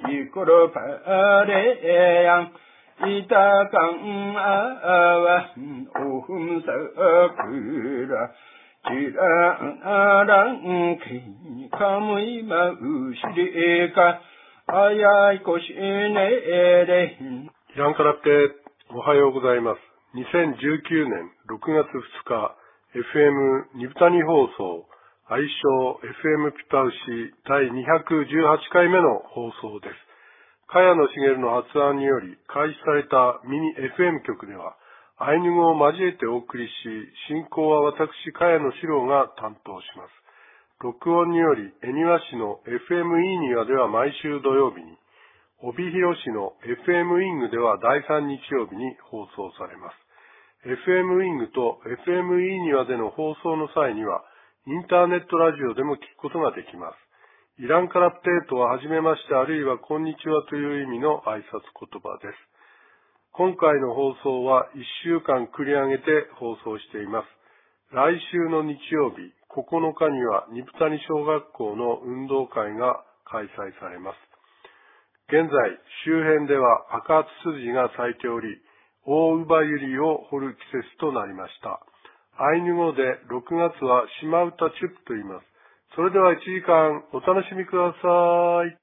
이끌어 바래양 이다강 아와 오흠사 그라 지라랑 기카무이 마우시리가 아야이 고시네레 イランカラプテ、おはようございます。2019年6月2日、FM ニブタニ放送、愛称 FM ピパウシ第218回目の放送です。茅野茂の発案により開始されたミニ FM 局では、アイヌ語を交えてお送りし、進行は私、茅野史郎が担当します。録音により、恵庭市の FM イーニワでは毎週土曜日に、帯広市の FM ウィングでは第3日曜日に放送されます。FM ウィングと FM イーニワでの放送の際には、インターネットラジオでも聞くことができます。イランカラプテートははじめましてあるいはこんにちはという意味の挨拶言葉です。今回の放送は1週間繰り上げて放送しています。来週の日曜日9日にはニプタニ小学校の運動会が開催されます。現在、周辺では赤ツツジが咲いており、大ウバユリを掘る季節となりました。アイヌ語で6月はシマウタチュップと言います。それでは1時間お楽しみください。